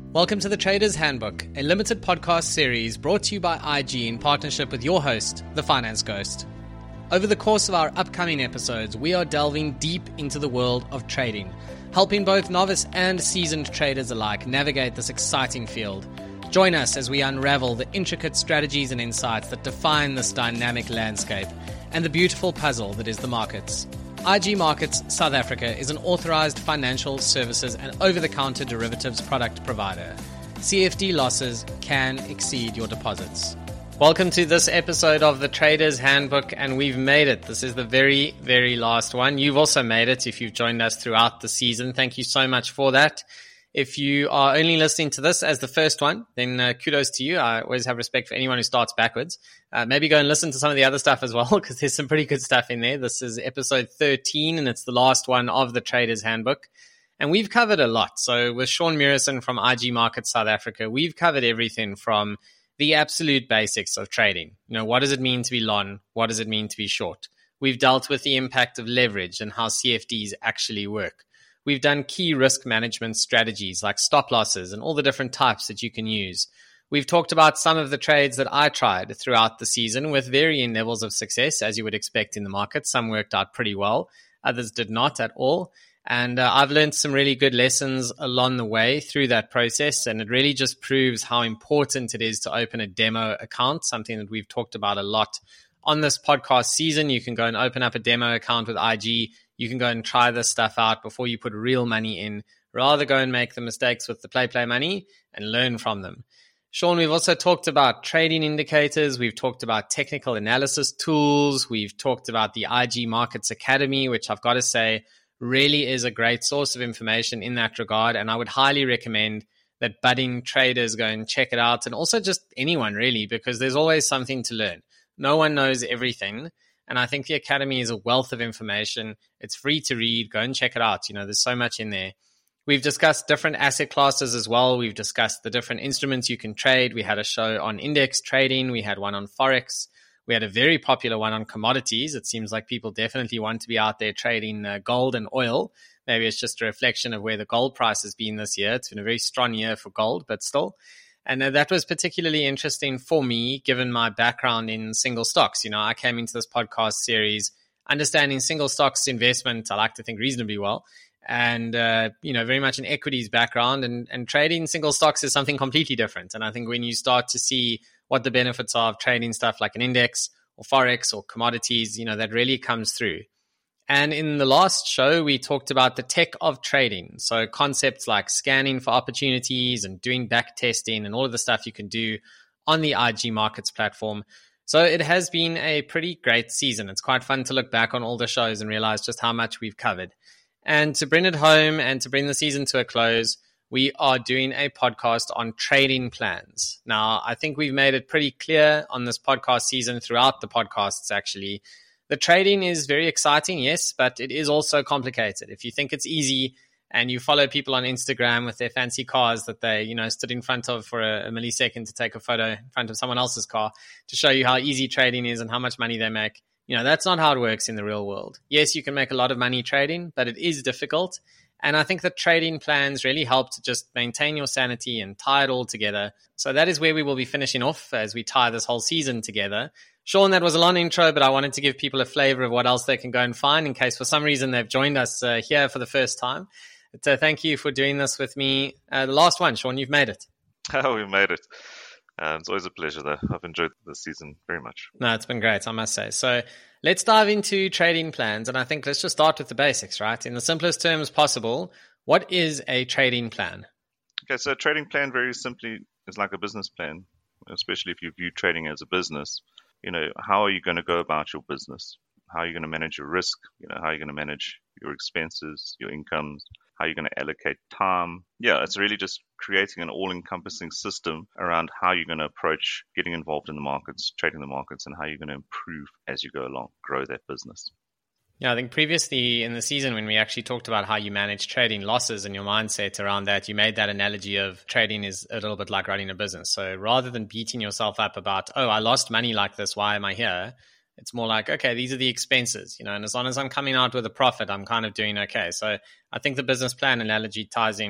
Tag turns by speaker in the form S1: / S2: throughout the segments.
S1: Welcome to the Trader's Handbook, a limited podcast series brought to you by IG in partnership with your host, The Finance Ghost. Over the course of our upcoming episodes, we are delving deep into the world of trading, helping both novice and seasoned traders alike navigate this exciting field. Join us as we unravel the intricate strategies and insights that define this dynamic landscape and the beautiful puzzle that is the markets. IG Markets South Africa is an authorized financial services and over-the-counter derivatives product provider. CFD losses can exceed your deposits. Welcome to this episode of the Trader's Handbook, and we've made it. This is the very, very last one. You've also made it if you've joined us throughout the season. Thank you so much for that. If you are only listening to this as the first one, then kudos to you. I always have respect for anyone who starts backwards. Maybe go and listen to some of the other stuff as well, because there's some pretty good stuff in there. This is episode 13, and it's the last one of the Trader's Handbook. And we've covered a lot. So with Sean Murison from IG Markets South Africa, we've covered everything from the absolute basics of trading. You know, what does it mean to be long? What does it mean to be short? We've dealt with the impact of leverage and how CFDs actually work. We've done key risk management strategies like stop losses and all the different types that you can use. We've talked about some of the trades that I tried throughout the season with varying levels of success, as you would expect in the market. Some worked out pretty well, others did not at all. And I've learned some really good lessons along the way through that process. And it really just proves how important it is to open a demo account, something that we've talked about a lot on this podcast season. You can go and open up a demo account with IG. You can go and try this stuff out before you put real money in. Rather go and make the mistakes with the play money and learn from them. Sean, we've also talked about trading indicators. We've talked about technical analysis tools. We've talked about the IG Markets Academy, which I've got to say really is a great source of information in that regard. And I would highly recommend that budding traders go and check it out. And also just anyone really, because there's always something to learn. No one knows everything. And I think the Academy is a wealth of information. It's free to read. Go and check it out. You know, there's so much in there. We've discussed different asset classes as well. We've discussed the different instruments you can trade. We had a show on index trading. We had one on Forex. We had a very popular one on commodities. It seems like people definitely want to be out there trading gold and oil. Maybe it's just a reflection of where the gold price has been this year. It's been a very strong year for gold, but still. And that was particularly interesting for me, given my background in single stocks. You know, I came into this podcast series understanding single stocks investment, I like to think reasonably well, and, very much an equities background. And trading single stocks is something completely different. And I think when you start to see what the benefits are of trading stuff like an index or Forex or commodities, that really comes through. And in the last show, we talked about the tech of trading. So concepts like scanning for opportunities and doing back testing and all of the stuff you can do on the IG Markets platform. So it has been a pretty great season. It's quite fun to look back on all the shows and realize just how much we've covered. And to bring it home and to bring the season to a close, we are doing a podcast on trading plans. Now, I think we've made it pretty clear on this podcast season throughout the podcasts, actually. The trading is very exciting, yes, but it is also complicated. If you think it's easy and you follow people on Instagram with their fancy cars that they, stood in front of for a millisecond to take a photo in front of someone else's car to show you how easy trading is and how much money they make, that's not how it works in the real world. Yes, you can make a lot of money trading, but it is difficult. And I think that trading plans really help to just maintain your sanity and tie it all together. So that is where we will be finishing off as we tie this whole season together. Sean, that was a long intro, but I wanted to give people a flavor of what else they can go and find in case for some reason they've joined us here for the first time. But, thank you for doing this with me. The last one, Sean, you've made it.
S2: Oh, we made it. It's always a pleasure, though. I've enjoyed this season very much.
S1: No, it's been great, I must say. So let's dive into trading plans. And I think let's just start with the basics, right? In the simplest terms possible, what is a trading plan?
S2: Okay, so a trading plan very simply is like a business plan, especially if you view trading as a business. How are you going to go about your business? How are you going to manage your risk? How are you going to manage your expenses, your incomes? How are you going to allocate time? Yeah, it's really just creating an all-encompassing system around how you're going to approach getting involved in the markets, trading the markets, and how you're going to improve as you go along, grow that business.
S1: Yeah, I think previously in the season when we actually talked about how you manage trading losses and your mindset around that, you made that analogy of trading is a little bit like running a business. So rather than beating yourself up about, oh, I lost money like this, why am I here? It's more like, okay, these are the expenses, and as long as I'm coming out with a profit, I'm kind of doing okay. So I think the business plan analogy ties in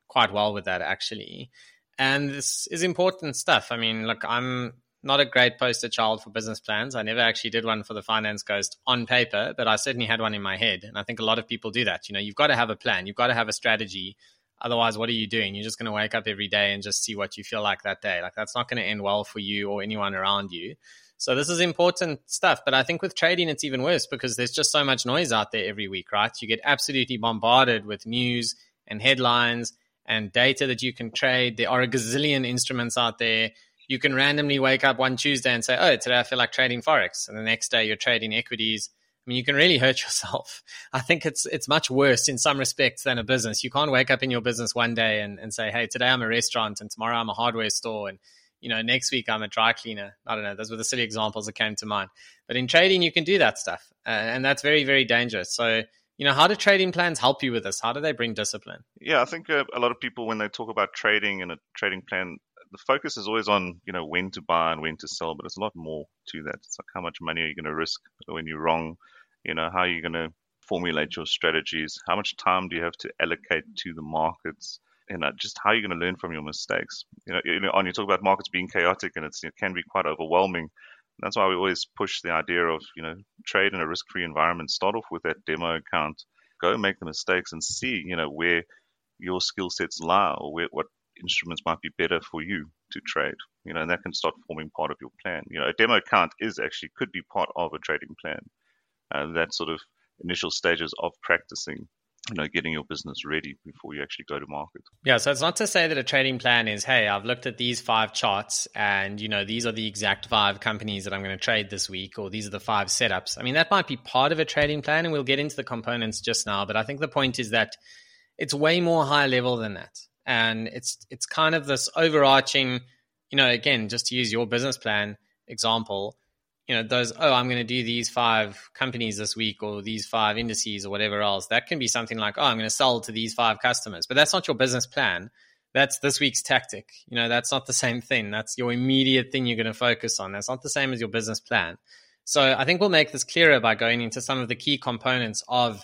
S1: quite well with that, actually. And this is important stuff. I mean, look, I'm not a great poster child for business plans. I never actually did one for the Finance Ghost on paper, but I certainly had one in my head. And I think a lot of people do that. You've got to have a plan. You've got to have a strategy. Otherwise, what are you doing? You're just going to wake up every day and just see what you feel like that day. Like, that's not going to end well for you or anyone around you. So this is important stuff. But I think with trading, it's even worse because there's just so much noise out there every week, right? You get absolutely bombarded with news and headlines and data that you can trade. There are a gazillion instruments out there. You can randomly wake up one Tuesday and say, oh, today I feel like trading Forex. And the next day you're trading equities. I mean, you can really hurt yourself. I think it's much worse in some respects than a business. You can't wake up in your business one day and say, hey, today I'm a restaurant and tomorrow I'm a hardware store and next week I'm a dry cleaner. I don't know. Those were the silly examples that came to mind. But in trading, you can do that stuff. And that's very, very dangerous. So, how do trading plans help you with this? How do they bring discipline?
S2: Yeah, I think a lot of people, when they talk about trading and a trading plan, the focus is always on, when to buy and when to sell, but it's a lot more to that. It's like, how much money are you going to risk when you're wrong? How are you going to formulate your strategies? How much time do you have to allocate to the markets? Just how you're going to learn from your mistakes. You talk about markets being chaotic and it can be quite overwhelming. That's why we always push the idea of, trade in a risk-free environment. Start off with that demo account. Go make the mistakes and see, where your skill sets lie or what instruments might be better for you to trade. And that can start forming part of your plan. A demo account could be part of a trading plan. That sort of initial stages of practicing, getting your business ready before you actually go to market.
S1: Yeah, so it's not to say that a trading plan is, hey, I've looked at these 5 charts and, these are the exact 5 companies that I'm going to trade this week, or these are the 5 setups. I mean, that might be part of a trading plan and we'll get into the components just now. But I think the point is that it's way more high level than that. And it's kind of this overarching, again, just to use your business plan example, I'm going to do these 5 companies this week or these 5 indices or whatever else. That can be something like, I'm going to sell to these 5 customers. But that's not your business plan. That's this week's tactic. That's not the same thing. That's your immediate thing you're going to focus on. That's not the same as your business plan. So I think we'll make this clearer by going into some of the key components of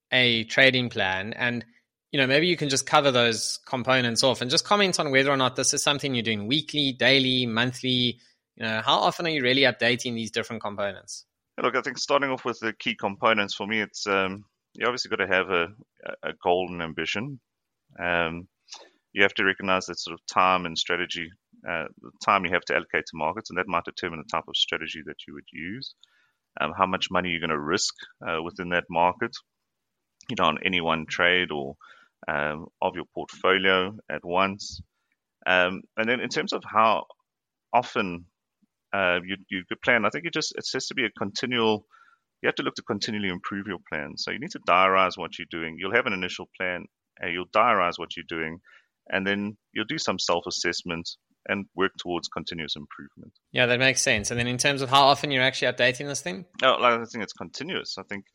S1: a trading plan. And maybe you can just cover those components off and just comment on whether or not this is something you're doing weekly, daily, monthly. How often are you really updating these different components?
S2: Look, I think starting off with the key components for me, it's you obviously got to have a goal and ambition. You have to recognize that sort of time and strategy, the time you have to allocate to markets, and that might determine the type of strategy that you would use. How much money you're going to risk within that market, on any one trade or of your portfolio at once. And then in terms of how often you could plan, I think it has to be a continual. You have to look to continually improve your plan. So you need to diarize what you're doing. You'll have an initial plan, you'll diarize what you're doing, and then you'll do some self-assessment and work towards continuous improvement.
S1: Yeah, that makes sense. And then in terms of how often you're actually updating this thing?
S2: I think it's continuous. I think,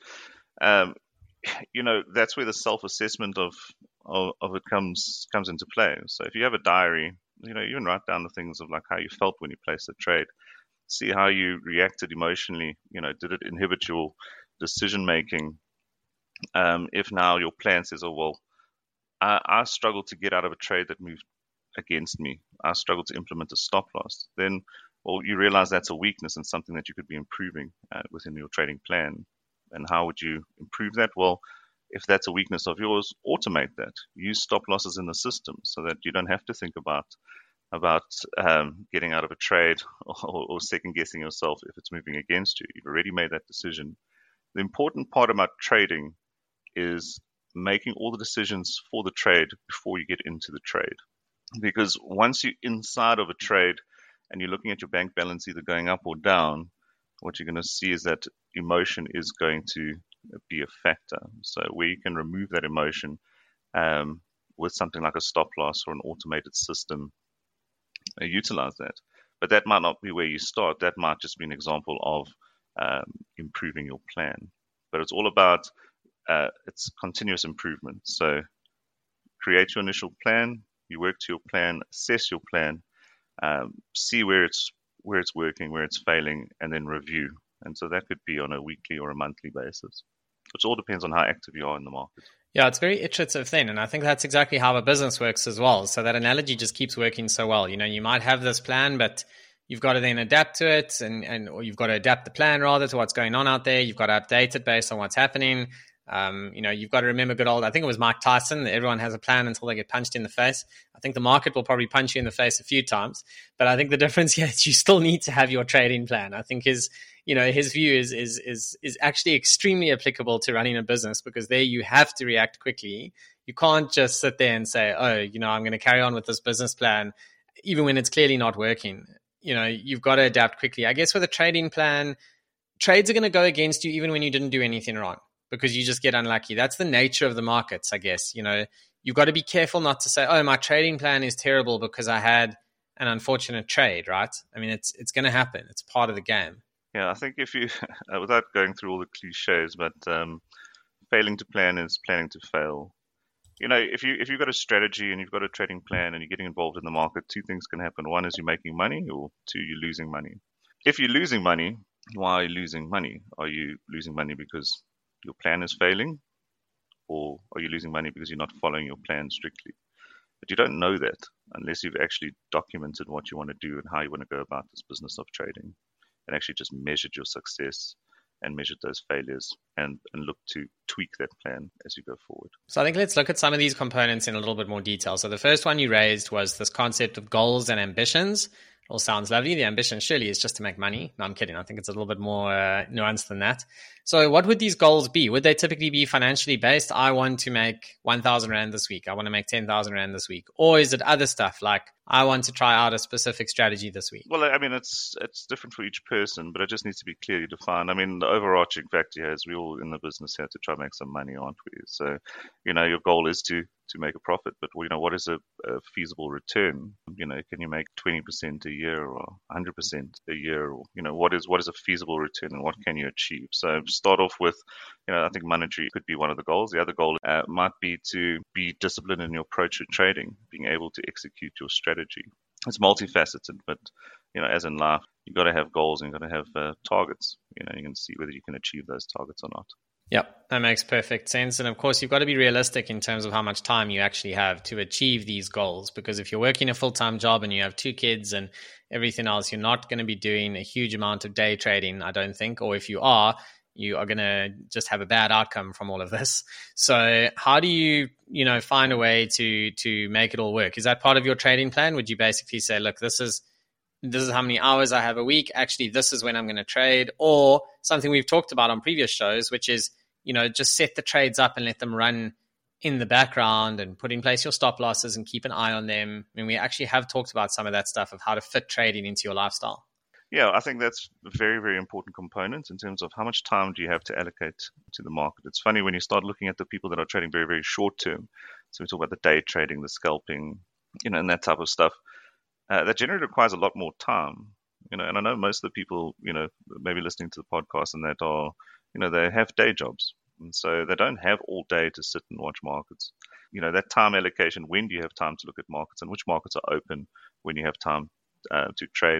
S2: that's where the self-assessment of it comes into play. So if you have a diary, you can write down the things of like how you felt when you placed a trade. See how you reacted emotionally. Did it inhibit your decision making? If now your plan says, I struggled to get out of a trade that moved against me. I struggled to implement a stop loss. Then, you realize that's a weakness and something that you could be improving within your trading plan. And how would you improve that? Well, if that's a weakness of yours, automate that. Use stop losses in the system so that you don't have to think about getting out of a trade or second guessing yourself if it's moving against you. You've already made that decision. The important part about trading is making all the decisions for the trade before you get into the trade. Because once you're inside of a trade and you're looking at your bank balance either going up or down, what you're going to see is that emotion is going to be a factor. So where you can remove that emotion with something like a stop loss or an automated system, utilize that. But that might not be where you start. That might just be an example of improving your plan. But it's all about it's continuous improvement. So create your initial plan, you work to your plan, assess your plan, see where it's working, where it's failing, and then review. And so that could be on a weekly or a monthly basis. It all depends on how active you are in the market.
S1: Yeah, it's very iterative thing. And I think that's exactly how a business works as well. So that analogy just keeps working so well. You might have this plan, but you've got to then adapt to it or you've got to adapt the plan rather to what's going on out there. You've got to update it based on what's happening. You've got to remember good old, I think it was Mike Tyson, everyone has a plan until they get punched in the face. I think the market will probably punch you in the face a few times, but I think the difference here is you still need to have your trading plan. I think his view is actually extremely applicable to running a business, because there you have to react quickly. You can't just sit there and say, I'm going to carry on with this business plan, even when it's clearly not working. You've got to adapt quickly. I guess with a trading plan, trades are going to go against you even when you didn't do anything wrong, because you just get unlucky. That's the nature of the markets, I guess. You've got to be careful not to say, my trading plan is terrible because I had an unfortunate trade, right? I mean, it's going to happen. It's part of the game.
S2: Yeah, I think if you, without going through all the cliches, but failing to plan is planning to fail. If you've got a strategy and you've got a trading plan and you're getting involved in the market, two things can happen. One is you're making money, or two, you're losing money. If you're losing money, why are you losing money? Are you losing money because your plan is failing, or are you losing money because you're not following your plan strictly? But you don't know that unless you've actually documented what you want to do and how you want to go about this business of trading, and actually just measured your success and measured those failures and look to tweak that plan as you go forward.
S1: So I think let's look at some of these components in a little bit more detail. So the first one you raised was this concept of goals and ambitions. It all sounds lovely. The ambition surely is just to make money. No, I'm kidding. I think it's a little bit more nuanced than that. So what would these goals be? Would they typically be financially based? I want to make 1,000 Rand this week. I want to make 10,000 Rand this week. Or is it other stuff like I want to try out a specific strategy this week?
S2: Well, I mean, it's different for each person, but it just needs to be clearly defined. I mean, the overarching fact here is we're all in the business here to try and make some money, aren't we? So, your goal is to make a profit, but what is a feasible return? Can you make 20% a year or 100% a year? Or, what is a feasible return, and what can you achieve? So start off with, I think monetary could be one of the goals. The other goal might be to be disciplined in your approach to trading, being able to execute your strategy. It's multifaceted, but as in life, you've got to have goals and you've got to have targets. You can see whether you can achieve those targets or not.
S1: Yep, that makes perfect sense. And of course, you've got to be realistic in terms of how much time you actually have to achieve these goals. Because if you're working a full-time job and you have 2 kids and everything else, you're not going to be doing a huge amount of day trading, I don't think. Or if you are going to just have a bad outcome from all of this. So how do you, find a way to make it all work? Is that part of your trading plan? Would you basically say, look, this is how many hours I have a week. Actually, this is when I'm going to trade. Or something we've talked about on previous shows, which is, just set the trades up and let them run in the background and put in place your stop losses and keep an eye on them. I mean, we actually have talked about some of that stuff of how to fit trading into your lifestyle.
S2: Yeah, I think that's a very, very important component in terms of how much time do you have to allocate to the market. It's funny when you start looking at the people that are trading very, very short term. So we talk about the day trading, the scalping, and that type of stuff. That generally requires a lot more time, and I know most of the people, maybe listening to the podcast and that are, they have day jobs. And so they don't have all day to sit and watch markets. That time allocation, when do you have time to look at markets and which markets are open when you have time to trade?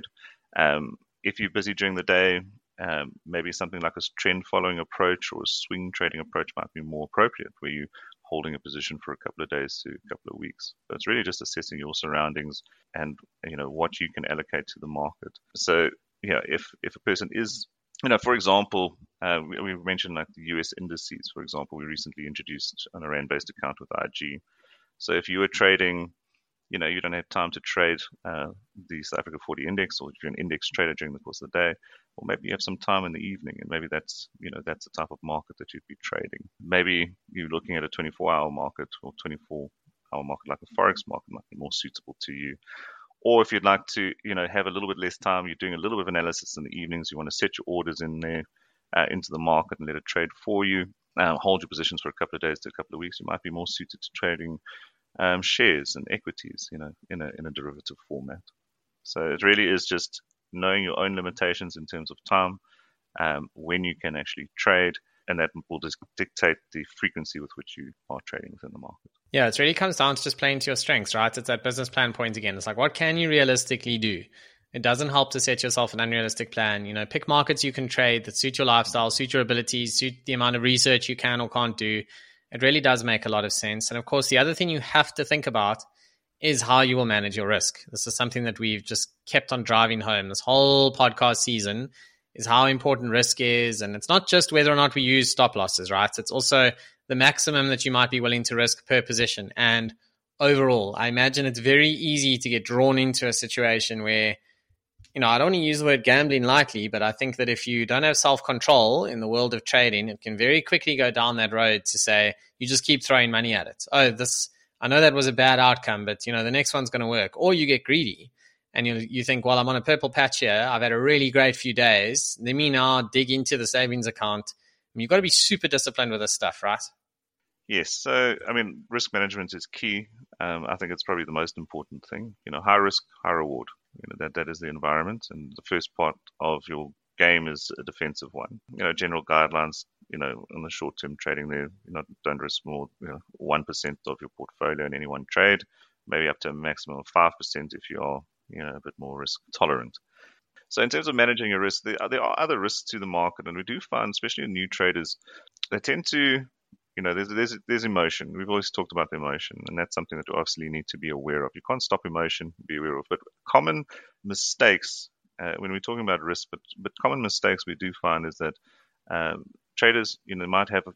S2: If you're busy during the day, maybe something like a trend following approach or a swing trading approach might be more appropriate, where you're holding a position for a couple of days to a couple of weeks. So it's really just assessing your surroundings and what you can allocate to the market. So if a person is, for example, we mentioned like the US indices, for example, we recently introduced an Rand-based account with IG. So if you were trading, you don't have time to trade the South Africa 40 index, or if you're an index trader during the course of the day, or maybe you have some time in the evening, and maybe that's the type of market that you'd be trading. Maybe you're looking at a 24-hour market or 24-hour market like a forex market might be more suitable to you. Or if you'd like to, have a little bit less time, you're doing a little bit of analysis in the evenings, you want to set your orders in there into the market and let it trade for you, hold your positions for a couple of days to a couple of weeks, you might be more suited to trading shares and equities, in a derivative format. So it really is just knowing your own limitations in terms of time, when you can actually trade, and that will just dictate the frequency with which you are trading within the market.
S1: Yeah, it really comes down to just playing to your strengths, right? It's that business plan point again. It's like, what can you realistically do? It doesn't help to set yourself an unrealistic plan. Pick markets you can trade that suit your lifestyle, suit your abilities, suit the amount of research you can or can't do, It really does make a lot of sense. And of course, the other thing you have to think about is how you will manage your risk. This is something that we've just kept on driving home this whole podcast season, is how important risk is. And it's not just whether or not we use stop losses, right? It's also the maximum that you might be willing to risk per position. And overall, I imagine it's very easy to get drawn into a situation where, I don't want to use the word gambling lightly, but I think that if you don't have self-control in the world of trading, it can very quickly go down that road to say, you just keep throwing money at it. I know that was a bad outcome, but the next one's going to work. Or you get greedy and you think, well, I'm on a purple patch here. I've had a really great few days. Let me now dig into the savings account. You've got to be super disciplined with this stuff, right?
S2: Yes. So, risk management is key. I think it's probably the most important thing. High risk, high reward. That is the environment. And the first part of your game is a defensive one. General guidelines, in the short-term trading there, don't risk more, 1% of your portfolio in any one trade, maybe up to a maximum of 5% if you are, a bit more risk tolerant. So in terms of managing your risk, there are other risks to the market. And we do find, especially in new traders, they tend to, there's emotion. We've always talked about the emotion, and that's something that you obviously need to be aware of. You can't stop emotion, be aware of. But common mistakes, when we're talking about risk, but common mistakes we do find is that traders, might have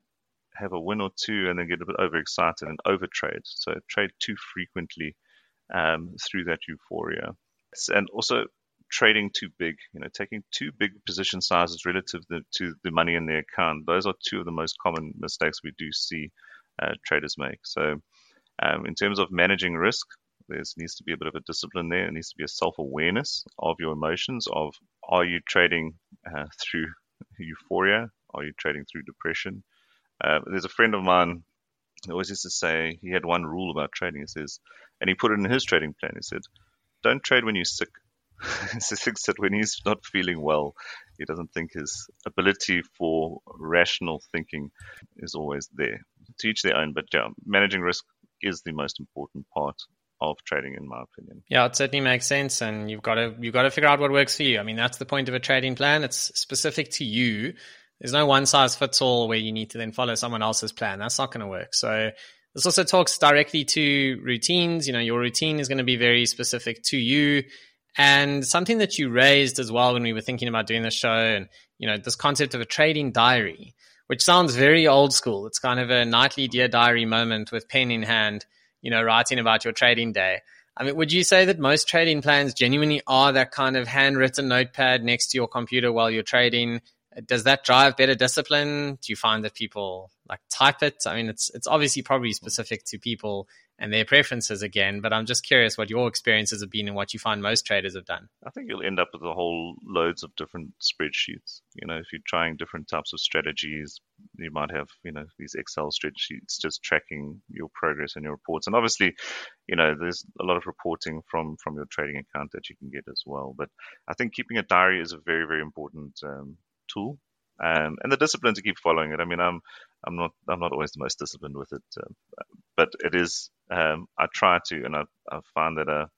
S2: a win or two and then get a bit overexcited and overtrade. So trade too frequently through that euphoria. And also trading too big, taking too big position sizes relative to the money in their account. Those are two of the most common mistakes we do see traders make. So in terms of managing risk, there needs to be a bit of a discipline there. There needs to be a self-awareness of your emotions, of are you trading through euphoria? Are you trading through depression? There's a friend of mine who always used to say he had one rule about trading. He says, and he put it in his trading plan. He said, don't trade when you're sick. He thinks that when he's not feeling well, he doesn't think his ability for rational thinking is always there. To each their own, but managing risk is the most important part of trading, in my opinion.
S1: Yeah, it certainly makes sense, and you've got to figure out what works for you. That's the point of a trading plan. It's specific to you. There's no one size fits all where you need to then follow someone else's plan. That's not going to work. So this also talks directly to routines. Your routine is going to be very specific to you. And something that you raised as well when we were thinking about doing the show, and this concept of a trading diary, which sounds very old school. It's kind of a nightly Dear Diary moment with pen in hand, writing about your trading day. Would you say that most trading plans genuinely are that kind of handwritten notepad next to your computer while you're trading? Does that drive better discipline? Do you find that people type it? It's obviously probably specific to people and their preferences again, but I'm just curious what your experiences have been and what you find most traders have done.
S2: I think you'll end up with a whole loads of different spreadsheets. If you're trying different types of strategies, you might have, these Excel spreadsheets just tracking your progress and your reports. And obviously, there's a lot of reporting from your trading account that you can get as well. But I think keeping a diary is a very, very important tool. And the discipline to keep following it. I'm not always the most disciplined with it, but it is. I try to, and I find that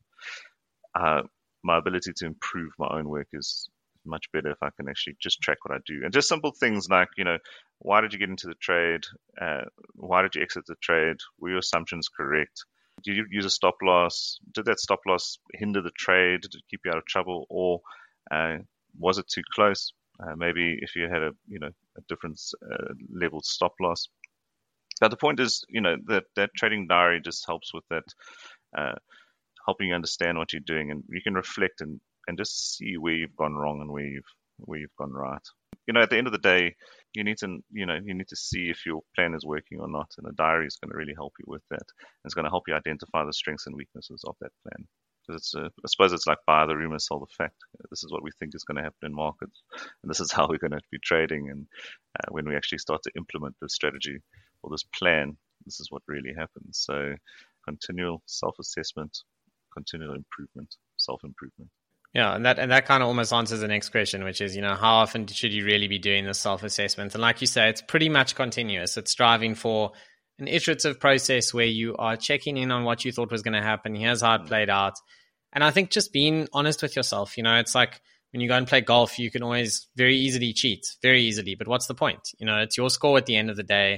S2: my ability to improve my own work is much better if I can actually just track what I do, and just simple things like, why did you get into the trade? Why did you exit the trade? Were your assumptions correct? Did you use a stop loss? Did that stop loss hinder the trade? Did it keep you out of trouble, or was it too close? Maybe if you had a different level stop loss. But the point is, that trading diary just helps with that, helping you understand what you're doing, and you can reflect and just see where you've gone wrong and where you've gone right. At the end of the day, you need to see if your plan is working or not, and a diary is going to really help you with that. It's going to help you identify the strengths and weaknesses of that plan. Because I suppose it's like buy the rumor, sell the fact. This is what we think is going to happen in markets, and this is how we're going to be trading. And when we actually start to implement this strategy or this plan, this is what really happens. So continual self-assessment, continual improvement, self-improvement.
S1: Yeah, and that kind of almost answers the next question, which is, how often should you really be doing this self-assessment? And like you say, it's pretty much continuous. It's striving for an iterative process where you are checking in on what you thought was going to happen. Here's how it played out. And I think just being honest with yourself, it's like when you go and play golf, you can always very easily cheat, very easily. But what's the point? It's your score at the end of the day.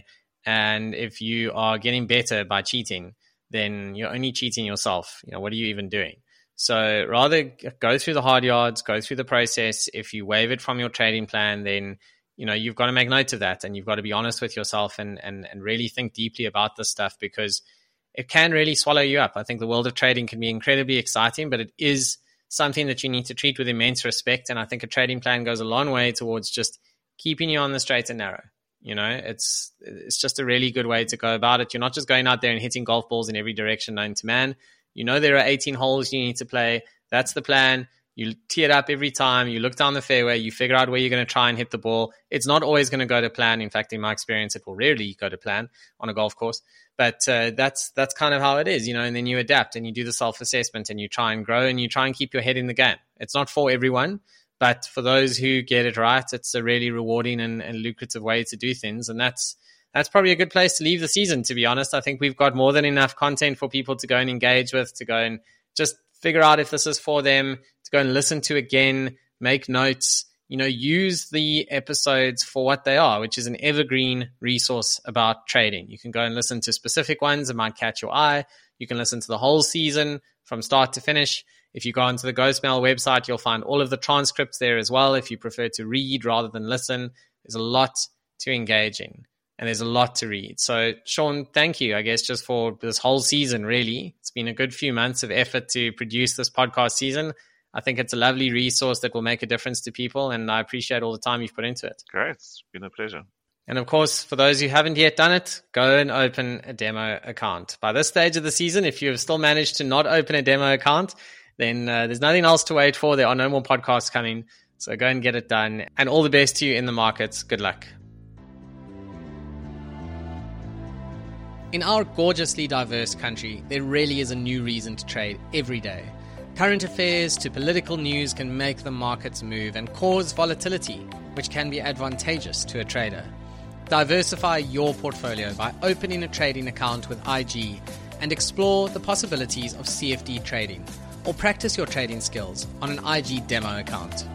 S1: And if you are getting better by cheating, then you're only cheating yourself. What are you even doing? So rather go through the hard yards, go through the process. If you waive it from your trading plan, then you've got to make note of that, and you've got to be honest with yourself and really think deeply about this stuff, because it can really swallow you up. I think the world of trading can be incredibly exciting, but it is something that you need to treat with immense respect. And I think a trading plan goes a long way towards just keeping you on the straight and narrow. It's just a really good way to go about it. You're not just going out there and hitting golf balls in every direction known to man. There are 18 holes you need to play. That's the plan. You tee it up every time. You look down the fairway. You figure out where you're going to try and hit the ball. It's not always going to go to plan. In fact, in my experience, it will rarely go to plan on a golf course. But that's kind of how it is, and then you adapt and you do the self-assessment and you try and grow and you try and keep your head in the game. It's not for everyone, but for those who get it right, it's a really rewarding and lucrative way to do things. And that's probably a good place to leave the season, to be honest. I think we've got more than enough content for people to go and engage with, to go and just figure out if this is for them, to go and listen to again, make notes, use the episodes for what they are, which is an evergreen resource about trading. You can go and listen to specific ones that might catch your eye. You can listen to the whole season from start to finish. If you go onto the Ghostmail website, you'll find all of the transcripts there as well. If you prefer to read rather than listen, there's a lot to engage in. And there's a lot to read. So, Sean, thank you, I guess, just for this whole season, really. It's been a good few months of effort to produce this podcast season. I think it's a lovely resource that will make a difference to people, and I appreciate all the time you've put into it.
S2: Great. It's been a pleasure.
S1: And of course, for those who haven't yet done it, go and open a demo account. By this stage of the season, if you have still managed to not open a demo account, then there's nothing else to wait for. There are no more podcasts coming. So go and get it done. And all the best to you in the markets. Good luck. In our gorgeously diverse country, there really is a new reason to trade every day. Current affairs to political news can make the markets move and cause volatility, which can be advantageous to a trader. Diversify your portfolio by opening a trading account with IG and explore the possibilities of CFD trading, or practice your trading skills on an IG demo account.